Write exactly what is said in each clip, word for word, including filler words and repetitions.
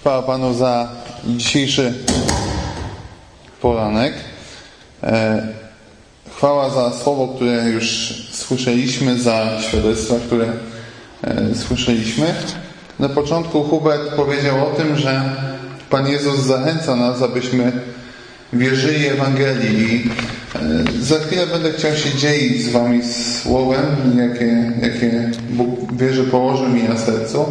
Chwała Panu za dzisiejszy poranek. Chwała za słowo, które już słyszeliśmy, za świadectwa, które słyszeliśmy. Na początku Hubert powiedział o tym, że Pan Jezus zachęca nas, abyśmy wierzyli Ewangelii i za chwilę będę chciał się dzielić z Wami słowem, jakie, jakie Bóg wierzy położył mi na sercu.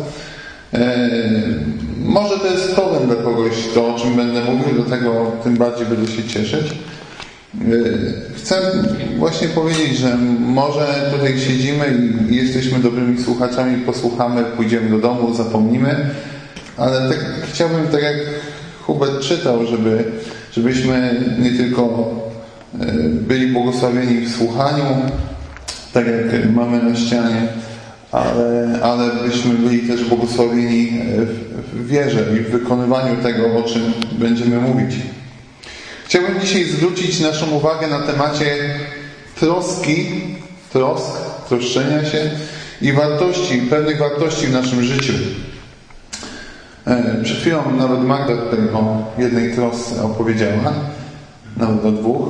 Może to jest problem dla kogoś, to o czym będę mówił, do tego tym bardziej będę się cieszyć. Chcę właśnie powiedzieć, że może tutaj siedzimy i jesteśmy dobrymi słuchaczami, posłuchamy, pójdziemy do domu, zapomnimy, ale tak chciałbym, tak jak Hubert czytał, żeby, żebyśmy nie tylko byli błogosławieni w słuchaniu, tak jak mamy na ścianie, ale, ale byśmy byli też błogosławieni w wierze i w wykonywaniu tego, o czym będziemy mówić. Chciałbym dzisiaj zwrócić naszą uwagę na temacie troski, trosk, troszczenia się i wartości, pewnych wartości w naszym życiu. Przed chwilą nawet Magda tutaj o jednej trosce opowiedziała, nawet o dwóch.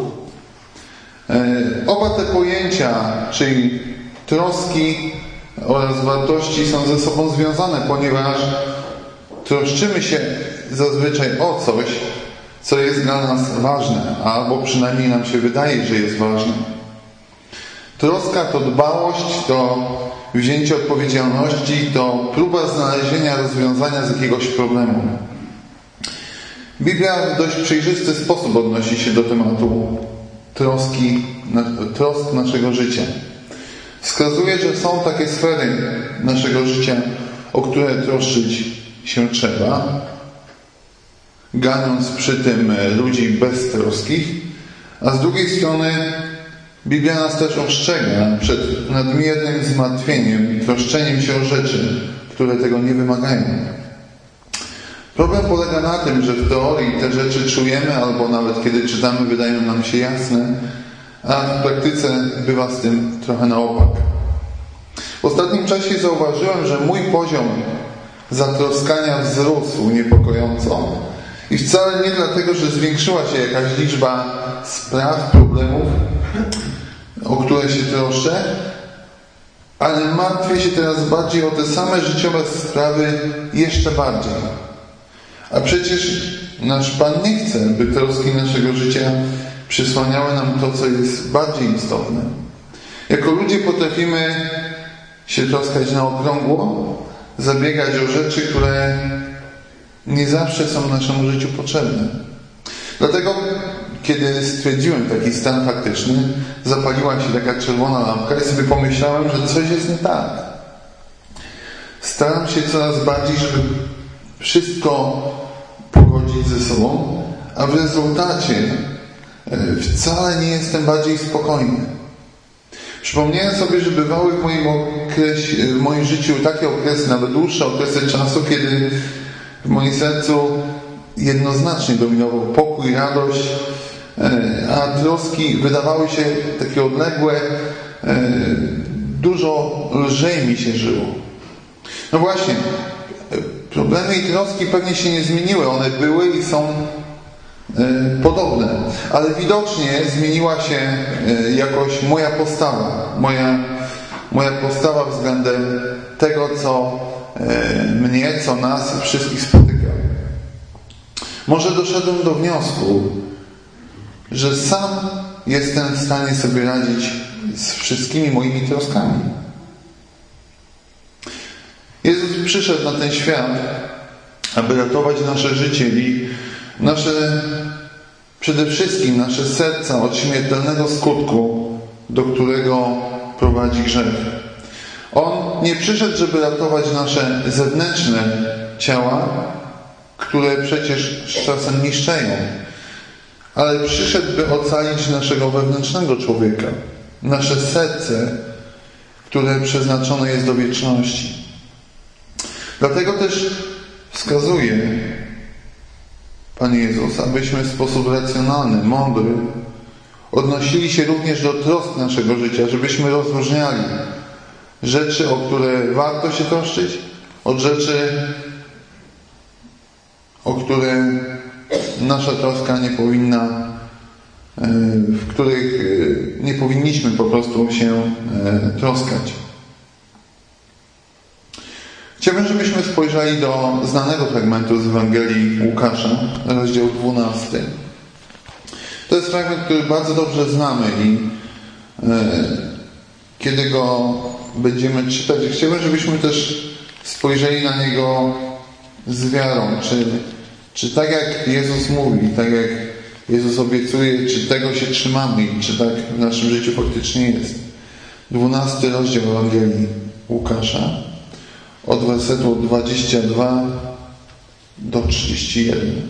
Oba te pojęcia, czyli troski oraz wartości, są ze sobą związane, ponieważ troszczymy się zazwyczaj o coś, co jest dla nas ważne, albo przynajmniej nam się wydaje, że jest ważne. Troska to dbałość, to wzięcie odpowiedzialności, to próba znalezienia rozwiązania z jakiegoś problemu. Biblia w dość przejrzysty sposób odnosi się do tematu troski, trosk naszego życia. Wskazuje, że są takie sfery naszego życia, o które troszczyć się trzeba, ganiąc przy tym ludzi beztroskich, a z drugiej strony Biblia nas też ostrzega przed nadmiernym zmartwieniem i troszczeniem się o rzeczy, które tego nie wymagają. Problem polega na tym, że w teorii te rzeczy czujemy, albo nawet kiedy czytamy, wydają nam się jasne, a w praktyce bywa z tym trochę na opak. W ostatnim czasie zauważyłem, że mój poziom zatroskania wzrósł niepokojąco i wcale nie dlatego, że zwiększyła się jakaś liczba spraw, problemów, o które się troszczę, ale martwię się teraz bardziej o te same życiowe sprawy jeszcze bardziej. A przecież nasz Pan nie chce, by troski naszego życia przysłaniały nam to, co jest bardziej istotne. Jako ludzie potrafimy się troskać na okrągło, zabiegać o rzeczy, które nie zawsze są w naszym życiu potrzebne. Dlatego, kiedy stwierdziłem taki stan faktyczny, zapaliła się taka czerwona lampka i sobie pomyślałem, że coś jest nie tak. Staram się coraz bardziej, żeby wszystko pogodzić ze sobą, a w rezultacie wcale nie jestem bardziej spokojny. Przypomniałem sobie, że bywały w moim, okresie, w moim życiu takie okresy, nawet dłuższe okresy czasu, kiedy w moim sercu jednoznacznie dominował pokój, radość, a troski wydawały się takie odległe, dużo lżej mi się żyło. No właśnie, problemy i troski pewnie się nie zmieniły, one były i są podobne, ale widocznie zmieniła się jakoś moja postawa, moja, moja postawa względem tego, co mnie, co nas wszystkich spotyka. Może doszedłem do wniosku, że sam jestem w stanie sobie radzić z wszystkimi moimi troskami. Jezus przyszedł na ten świat, aby ratować nasze życie i nasze, przede wszystkim nasze serca od śmiertelnego skutku, do którego prowadzi grzech. On nie przyszedł, żeby ratować nasze zewnętrzne ciała, które przecież z czasem niszczeją, ale przyszedł, by ocalić naszego wewnętrznego człowieka, nasze serce, które przeznaczone jest do wieczności. Dlatego też wskazuje Pan Jezus, abyśmy w sposób racjonalny, mądry odnosili się również do trosk naszego życia, żebyśmy rozróżniali rzeczy, rzeczy, o które warto się troszczyć, od rzeczy, o które nasza troska nie powinna, w których nie powinniśmy po prostu się troskać. Chciałbym, żebyśmy spojrzeli do znanego fragmentu z Ewangelii Łukasza, rozdział dwunasty. To jest fragment, który bardzo dobrze znamy i kiedy go będziemy czytać, chciałbym, żebyśmy też spojrzeli na niego z wiarą, czy, czy tak jak Jezus mówi, tak jak Jezus obiecuje, czy tego się trzymamy i czy tak w naszym życiu faktycznie jest. dwunasty rozdział Ewangelii Łukasza, od wersetu dwudziestego drugiego do trzydziestego pierwszego.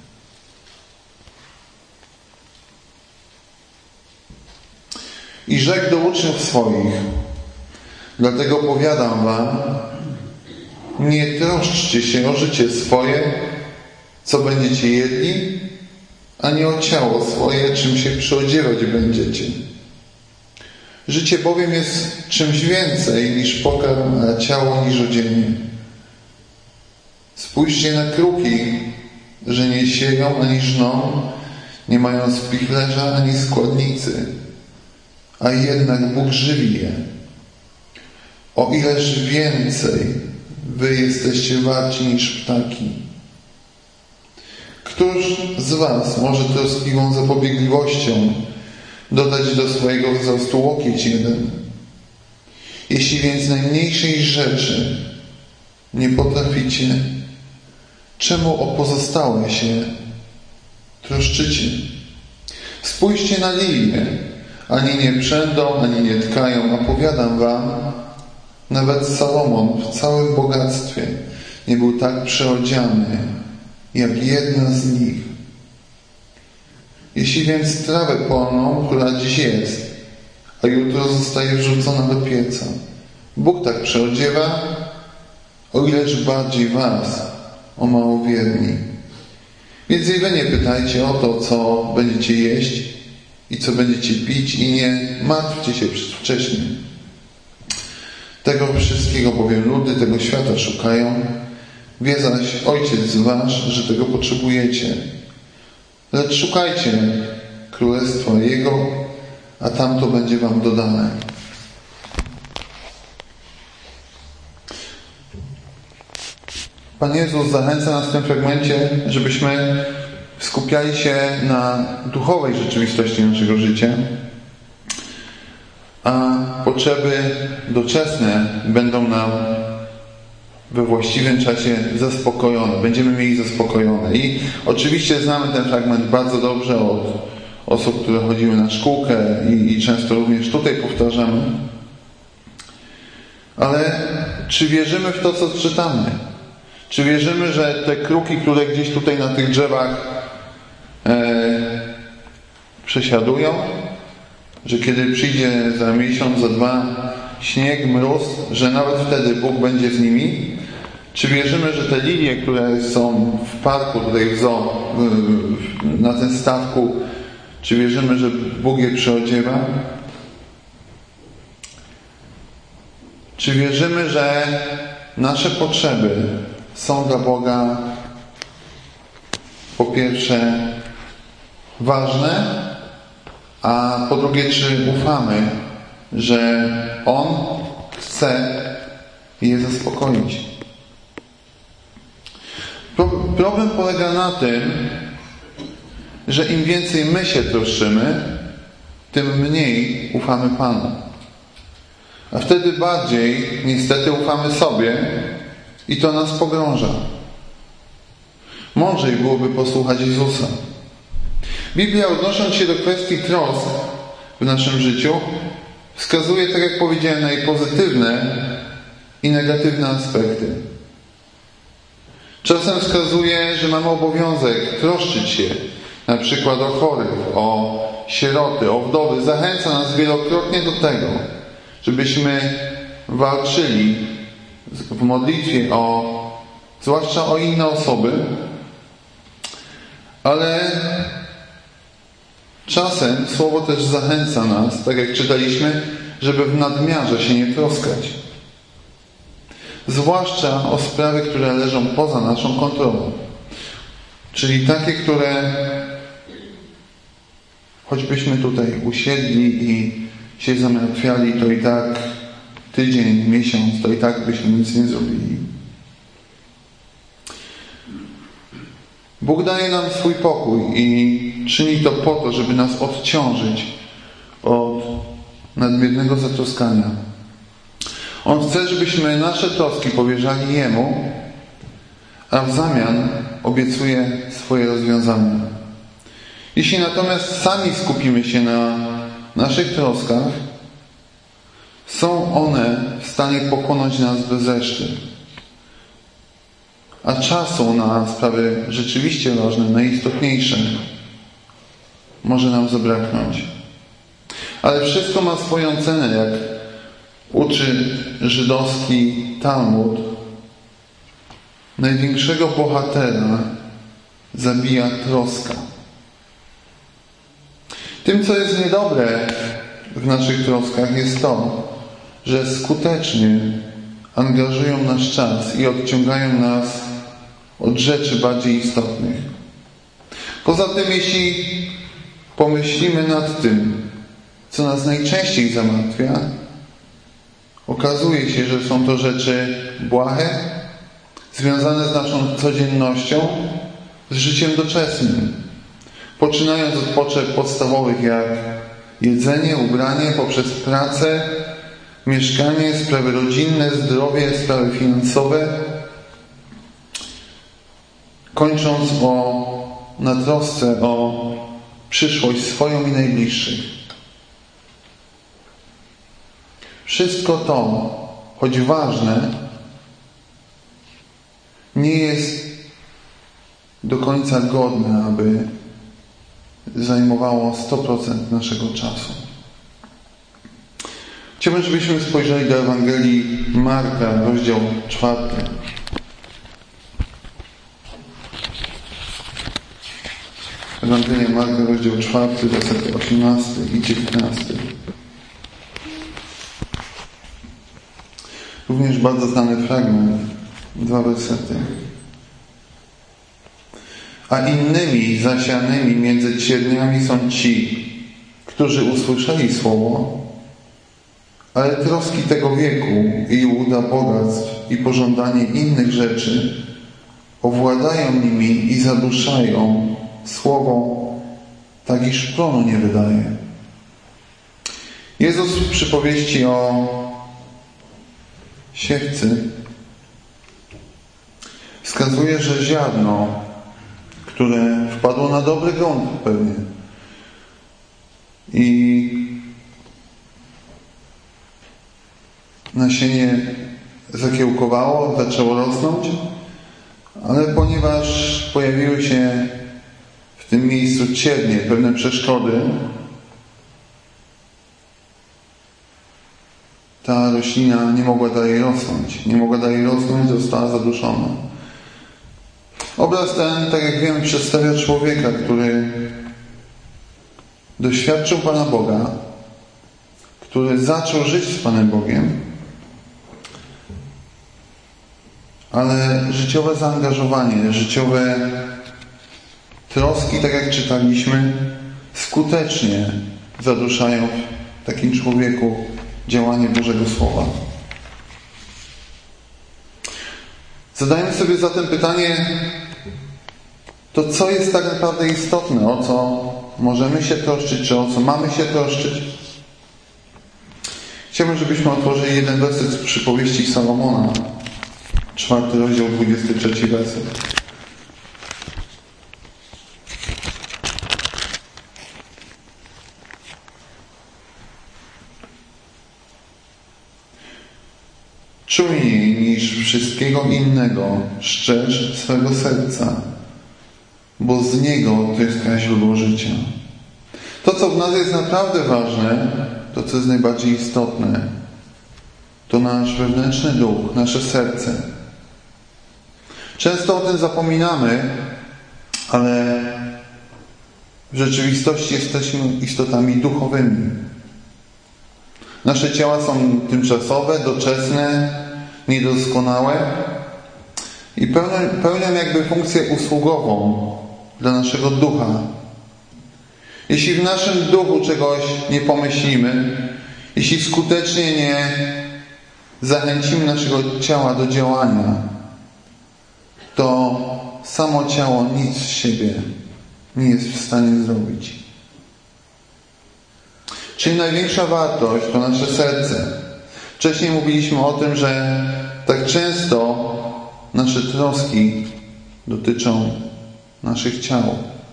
I rzekł do uczniów swoich: dlatego powiadam wam, nie troszczcie się o życie swoje, co będziecie jedli, ani o ciało swoje, czym się przyodziewać będziecie. Życie bowiem jest czymś więcej niż pokarm, a ciało niż odzienie. Spójrzcie na kruki, że nie sieją ani żną, nie mają spichlerza ani składnicy, a jednak Bóg żywi je. O ileż więcej wy jesteście warci niż ptaki. Któż z was może troskliwą zapobiegliwością dodać do swojego wzrostu łokieć jeden? Jeśli więc najmniejszej rzeczy nie potraficie, czemu o pozostałe się troszczycie? Spójrzcie na lilię, ani nie przędą, ani nie tkają, a powiadam wam, nawet Salomon w całym bogactwie nie był tak przeodziany jak jedna z nich. Jeśli więc trawę polną, która dziś jest, a jutro zostaje wrzucona do pieca, Bóg tak przeodziewa, o ileż bardziej was, o małowierni. Więc i wy nie pytajcie o to, co będziecie jeść i co będziecie pić, i nie martwcie się wcześniej. Tego wszystkiego bowiem ludy tego świata szukają, wie zaś Ojciec wasz, że tego potrzebujecie. Lecz szukajcie Królestwa Jego, a tamto będzie wam dodane. Pan Jezus zachęca nas w tym fragmencie, żebyśmy skupiali się na duchowej rzeczywistości naszego życia, a potrzeby doczesne będą nam we właściwym czasie zaspokojone. Będziemy mieli zaspokojone. I oczywiście znamy ten fragment bardzo dobrze od osób, które chodziły na szkółkę i, i często również tutaj powtarzamy. Ale czy wierzymy w to, co czytamy? Czy wierzymy, że te kruki, które gdzieś tutaj na tych drzewach e, przesiadują, że kiedy przyjdzie za miesiąc, za dwa śnieg, mróz, że nawet wtedy Bóg będzie z nimi? Czy wierzymy, że te lilie, które są w parku, tutaj w zoo, na tym statku, czy wierzymy, że Bóg je przyodziewa? Czy wierzymy, że nasze potrzeby są dla Boga po pierwsze ważne, a po drugie, czy ufamy, że On chce je zaspokoić? Problem polega na tym, że im więcej my się troszczymy, tym mniej ufamy Panu. A wtedy bardziej, niestety, ufamy sobie i to nas pogrąża. Mądrzej byłoby posłuchać Jezusa. Biblia, odnosząc się do kwestii trosk w naszym życiu, wskazuje, tak jak powiedziałem, na jej pozytywne i negatywne aspekty. Czasem wskazuje, że mamy obowiązek troszczyć się na przykład o chorych, o sieroty, o wdowy. Zachęca nas wielokrotnie do tego, żebyśmy walczyli w modlitwie o, zwłaszcza o inne osoby, ale czasem Słowo też zachęca nas, tak jak czytaliśmy, żeby w nadmiarze się nie troskać. Zwłaszcza o sprawy, które leżą poza naszą kontrolą. Czyli takie, które choćbyśmy tutaj usiedli i się zamartwiali, to i tak tydzień, miesiąc, to i tak byśmy nic nie zrobili. Bóg daje nam swój pokój i czyni to po to, żeby nas odciążyć od nadmiernego zatroskania. On chce, żebyśmy nasze troski powierzali Jemu, a w zamian obiecuje swoje rozwiązania. Jeśli natomiast sami skupimy się na naszych troskach, są one w stanie pochłonąć nas bez reszty. A czasu na sprawy rzeczywiście ważne, najistotniejsze może nam zabraknąć. Ale wszystko ma swoją cenę, jak uczy żydowski Talmud. Największego bohatera zabija troska. Tym, co jest niedobre w naszych troskach, jest to, że skutecznie angażują nasz czas i odciągają nas od rzeczy bardziej istotnych. Poza tym, jeśli pomyślimy nad tym, co nas najczęściej zamartwia, okazuje się, że są to rzeczy błahe, związane z naszą codziennością, z życiem doczesnym. Poczynając od potrzeb podstawowych jak jedzenie, ubranie, poprzez pracę, mieszkanie, sprawy rodzinne, zdrowie, sprawy finansowe, kończąc o, na trosce o przyszłość swoją i najbliższych. Wszystko to, choć ważne, nie jest do końca godne, aby zajmowało sto procent naszego czasu. Chciałbym, żebyśmy spojrzeli do Ewangelii Marka, rozdział czwarty. Ewangelia Marka, rozdział czwarty, wersety osiemnasty i dziewiętnasty. Również bardzo znany fragment, dwa wersety. A innymi zasianymi między cierniami są ci, którzy usłyszeli słowo, ale troski tego wieku i łuda bogactw i pożądanie innych rzeczy owładają nimi i zaduszają słowo, tak iż plonu nie wydaje. Jezus w przypowieści o siewcy wskazuje, że ziarno, które wpadło na dobry grunt pewnie i nasienie zakiełkowało, zaczęło rosnąć, ale ponieważ pojawiły się w tym miejscu ciernie, pewne przeszkody, ta roślina nie mogła dalej rosnąć. Nie mogła dalej rosnąć, została zaduszona. Obraz ten, tak jak wiemy, przedstawia człowieka, który doświadczył Pana Boga, który zaczął żyć z Panem Bogiem, ale życiowe zaangażowanie, życiowe troski, tak jak czytaliśmy, skutecznie zaduszają w takim człowieku działanie Bożego Słowa. Zadajmy sobie zatem pytanie, to co jest tak naprawdę istotne, o co możemy się troszczyć, czy o co mamy się troszczyć? Chciałbym, żebyśmy otworzyli jeden werset z przypowieści Salomona, czwarty rozdział, dwudziesty trzeci werset. Czujniej niż wszystkiego innego szczerz swego serca, bo z niego to jest źródło życia. To, co w nas jest naprawdę ważne, to, co jest najbardziej istotne, to nasz wewnętrzny duch, nasze serce. Często o tym zapominamy, ale w rzeczywistości jesteśmy istotami duchowymi. Nasze ciała są tymczasowe, doczesne, niedoskonałe i pełnią, pełnią jakby funkcję usługową dla naszego ducha. Jeśli w naszym duchu czegoś nie pomyślimy, jeśli skutecznie nie zachęcimy naszego ciała do działania, to samo ciało nic z siebie nie jest w stanie zrobić. Czyli największa wartość to nasze serce. Wcześniej mówiliśmy o tym, że tak często nasze troski dotyczą naszych ciał.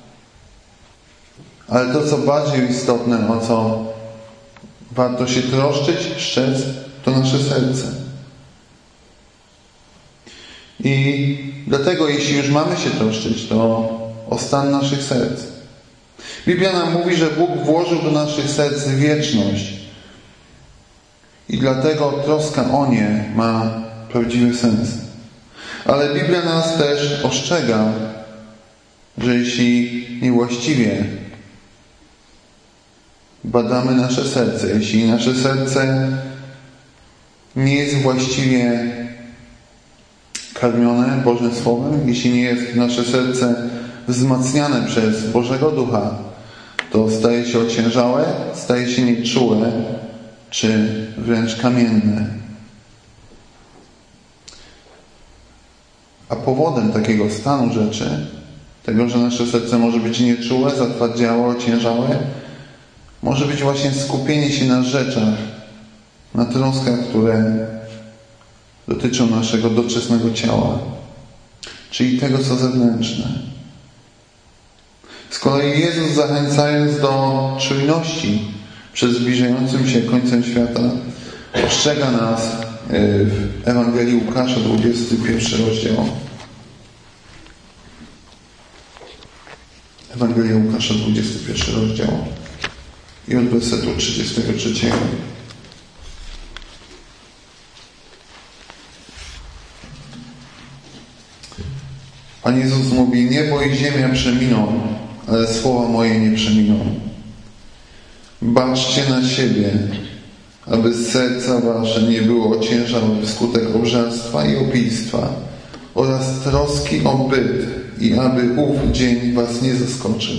Ale to, co bardziej istotne, o co warto się troszczyć, szczec, to nasze serce. I dlatego, jeśli już mamy się troszczyć, to o stan naszych serc. Biblia nam mówi, że Bóg włożył do naszych serc wieczność. I dlatego troska o nie ma prawdziwy sens. Ale Biblia nas też ostrzega, że jeśli niewłaściwie badamy nasze serce, jeśli nasze serce nie jest właściwie karmione Bożym Słowem, jeśli nie jest nasze serce wzmacniane przez Bożego Ducha, to staje się ociężałe, staje się nieczułe, czy wręcz kamienne. A powodem takiego stanu rzeczy, tego, że nasze serce może być nieczułe, zatwardziałe, ociężałe, może być właśnie skupienie się na rzeczach, na troskach, które dotyczą naszego doczesnego ciała, czyli tego, co zewnętrzne. Z kolei Jezus, zachęcając do czujności przed zbliżającym się końcem świata, ostrzega nas w Ewangelii Łukasza, dwudziesty pierwszy rozdział. Ewangelia Łukasza, dwudziesty pierwszy rozdział i od wersetu trzydziestego trzeciego. Pan Jezus mówi: niebo i ziemia przeminą, ale słowa moje nie przeminą. Baczcie na siebie, aby z serca wasze nie było ociężałe wskutek obżarstwa i opijstwa oraz troski o byt i aby ów dzień was nie zaskoczył.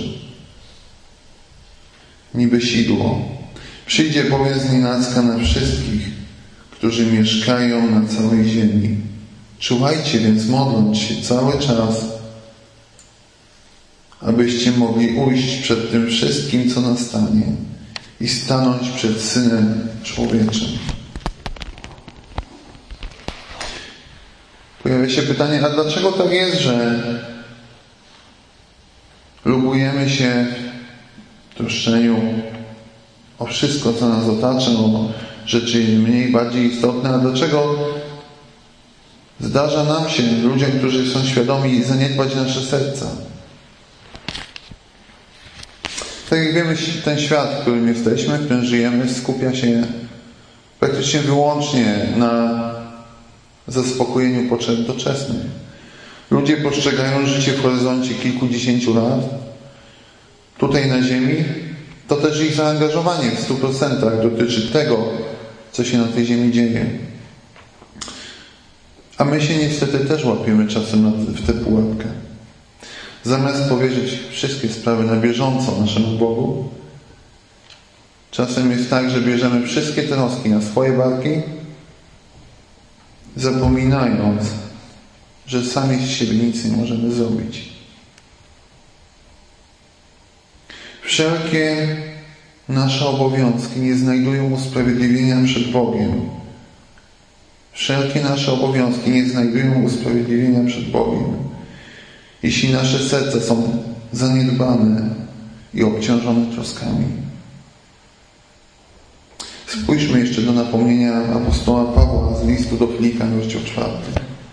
Niby sidło. Przyjdzie bowiem znienacka na wszystkich, którzy mieszkają na całej ziemi. Czuwajcie więc, modląc się cały czas, abyście mogli ujść przed tym wszystkim, co nastanie, i stanąć przed Synem Człowieczym. Pojawia się pytanie, a dlaczego tak jest, że lubujemy się w troszczeniu o wszystko, co nas otacza, o rzeczy mniej, bardziej istotne, a dlaczego zdarza nam się, ludziom, którzy są świadomi, zaniedbać nasze serca? Tak jak wiemy, ten świat, w którym jesteśmy, w którym żyjemy, skupia się praktycznie wyłącznie na zaspokojeniu potrzeb doczesnych. Ludzie postrzegają życie w horyzoncie kilkudziesięciu lat. Tutaj na ziemi to też ich zaangażowanie w stu procentach dotyczy tego, co się na tej ziemi dzieje. A my się niestety też łapiemy czasem w tę pułapkę. Zamiast powierzyć wszystkie sprawy na bieżąco naszemu Bogu, czasem jest tak, że bierzemy wszystkie troski na swoje barki, zapominając, że sami z siebie nic nie możemy zrobić. Wszelkie nasze obowiązki nie znajdują usprawiedliwienia przed Bogiem. Wszelkie nasze obowiązki nie znajdują usprawiedliwienia przed Bogiem, jeśli nasze serca są zaniedbane i obciążone troskami. Spójrzmy jeszcze do napomnienia apostoła Pawła z listu do Filipian, rozdział czwarty.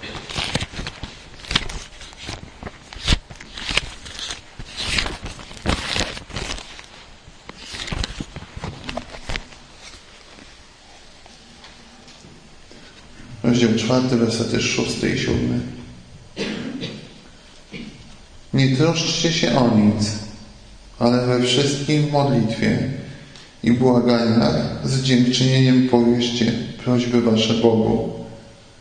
Rozdział czwarty, wersety szósty i siódmy. Nie troszczcie się o nic, ale we wszystkim w modlitwie i błaganiach z dziękczynieniem powierzcie prośby wasze Bogu.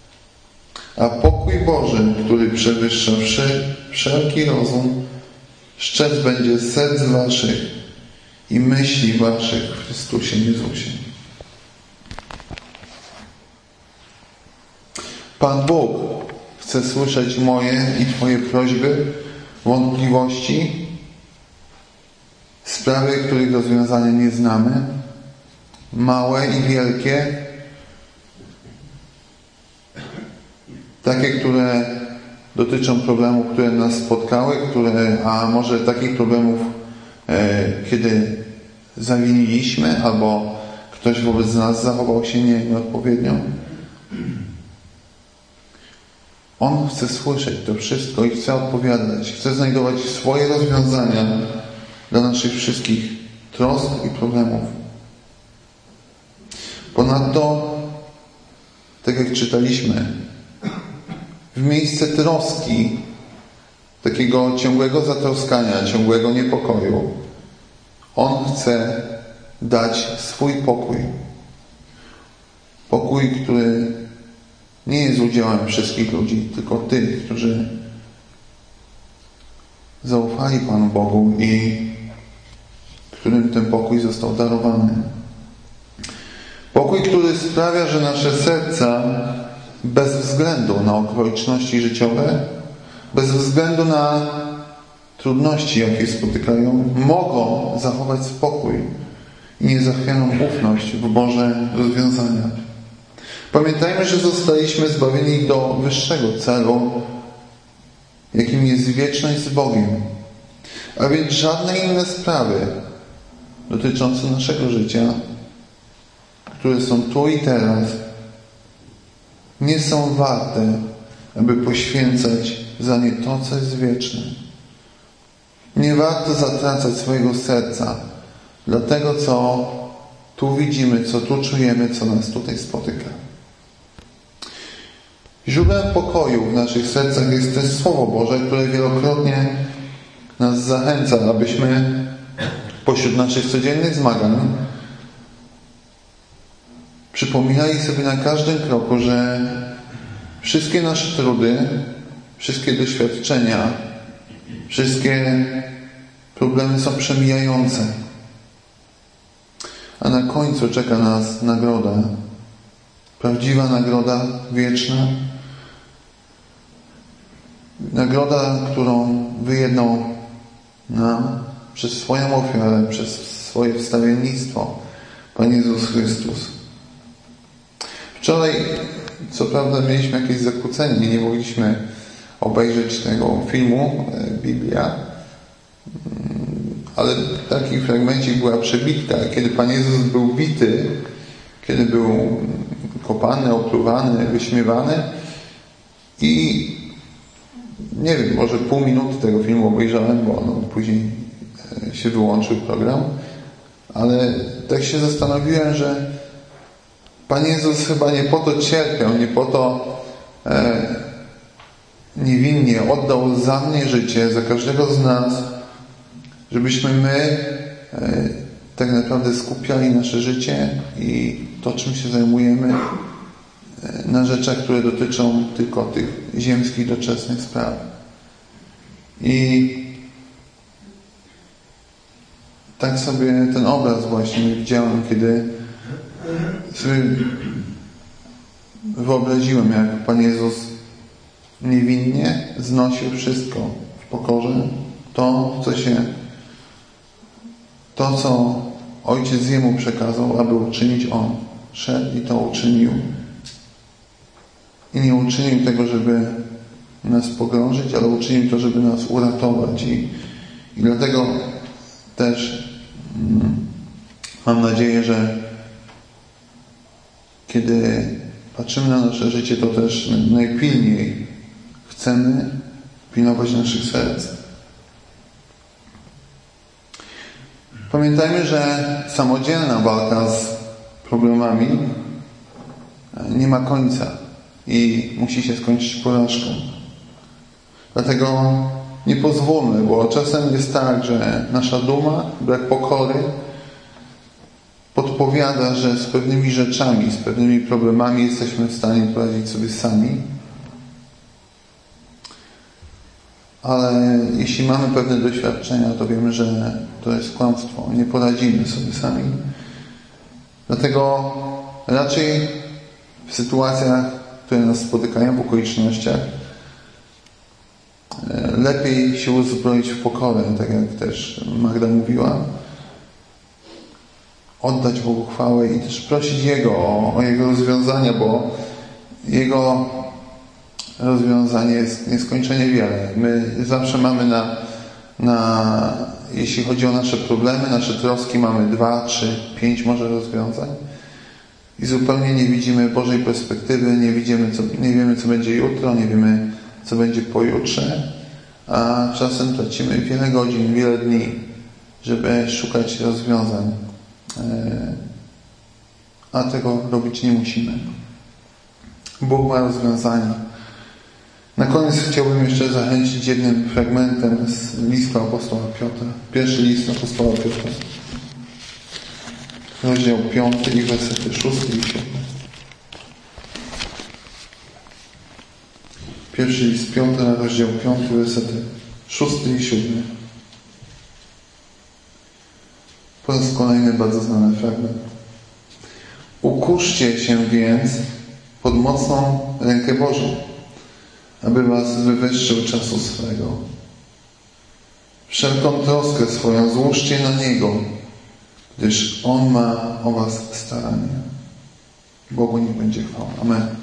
A pokój Boży, który przewyższa wszelki rozum, Szczec będzie z serc waszych i myśli waszych w Chrystusie Jezusie. Pan Bóg chce słyszeć moje i Twoje prośby, wątpliwości, sprawy, których rozwiązania nie znamy, małe i wielkie, takie, które dotyczą problemów, które nas spotkały, które, a może takich problemów, e, kiedy zawiniliśmy, albo ktoś wobec nas zachował się nie, nieodpowiednio. On chce słyszeć to wszystko i chce odpowiadać, chce znajdować swoje rozwiązania dla naszych wszystkich trosk i problemów. Ponadto, tak jak czytaliśmy, w miejsce troski, takiego ciągłego zatroskania, ciągłego niepokoju, On chce dać swój pokój. Pokój, który nie jest udziałem wszystkich ludzi, tylko tych, którzy zaufali Panu Bogu i którym ten pokój został darowany. Pokój, który sprawia, że nasze serca bez względu na okoliczności życiowe, bez względu na trudności, jakie spotykają, mogą zachować spokój i niezachwianą ufność w Boże rozwiązania. Pamiętajmy, że zostaliśmy zbawieni do wyższego celu, jakim jest wieczność z Bogiem. A więc żadne inne sprawy dotyczące naszego życia, które są tu i teraz, nie są warte, aby poświęcać za nie to, co jest wieczne. Nie warto zatracać swojego serca dla tego, co tu widzimy, co tu czujemy, co nas tutaj spotyka. Źródłem pokoju w naszych sercach jest też Słowo Boże, które wielokrotnie nas zachęca, abyśmy pośród naszych codziennych zmagań przypominali sobie na każdym kroku, że wszystkie nasze trudy, wszystkie doświadczenia, wszystkie problemy są przemijające. A na końcu czeka nas nagroda. Prawdziwa nagroda wieczna. Nagroda, którą wyjednał nam przez swoją ofiarę, przez swoje wstawiennictwo Pan Jezus Chrystus. Wczoraj, co prawda, mieliśmy jakieś zakłócenie, nie mogliśmy obejrzeć tego filmu Biblia, ale taki fragmencik była przebitka, kiedy Pan Jezus był bity, kiedy był kopany, opluwany, wyśmiewany i nie wiem, może pół minuty tego filmu obejrzałem, bo no, później się wyłączył program, ale tak się zastanowiłem, że Pan Jezus chyba nie po to cierpiał, nie po to e, niewinnie oddał za mnie życie, za każdego z nas, żebyśmy my e, tak naprawdę skupiali nasze życie i to, czym się zajmujemy, e, na rzeczach, które dotyczą tylko tych ziemskich, doczesnych spraw. I tak sobie ten obraz właśnie widziałem, kiedy sobie wyobraziłem, jak Pan Jezus niewinnie znosił wszystko w pokorze, to, co się, to, co Ojciec Jemu przekazał, aby uczynić On. Szedł i to uczynił. I nie uczynił tego, żeby nas pogrążyć, ale uczynił to, żeby nas uratować. I, i dlatego też mm, mam nadzieję, że kiedy patrzymy na nasze życie, to też najpilniej chcemy pilnować naszych serc. Pamiętajmy, że samodzielna walka z problemami nie ma końca i musi się skończyć porażką. Dlatego nie pozwólmy, bo czasem jest tak, że nasza duma, brak pokory podpowiada, że z pewnymi rzeczami, z pewnymi problemami jesteśmy w stanie poradzić sobie sami. ale jeśli mamy pewne doświadczenia, to wiemy, że to jest kłamstwo. Nie poradzimy sobie sami. Dlatego raczej w sytuacjach, które nas spotykają, w okolicznościach, lepiej się uzbroić w pokorę, tak jak też Magda mówiła, oddać Bogu chwałę i też prosić Jego o, o Jego rozwiązania, bo Jego rozwiązanie jest nieskończenie wiele. My zawsze mamy na, na jeśli chodzi o nasze problemy, nasze troski, mamy dwa, trzy, pięć może rozwiązań i zupełnie nie widzimy Bożej perspektywy, nie widzimy, co, nie wiemy, co będzie jutro, nie wiemy, co będzie pojutrze, a czasem tracimy wiele godzin, wiele dni, żeby szukać rozwiązań. A tego robić nie musimy. Bóg ma rozwiązania. Na koniec chciałbym jeszcze zachęcić jednym fragmentem z listu apostoła Piotra. Pierwszy list apostoła Piotra. Rozdział piąty i wersety szósty i siódmy. Pierwszy list Piotra, rozdział piąty, wersety szósty i siódmy. Po raz kolejny bardzo znany fragment. Ukuszcie się więc pod mocną rękę Bożą, aby was wywyższył czasu swego. Wszelką troskę swoją złóżcie na Niego, gdyż On ma o was staranie. Bogu niech będzie chwała. Amen.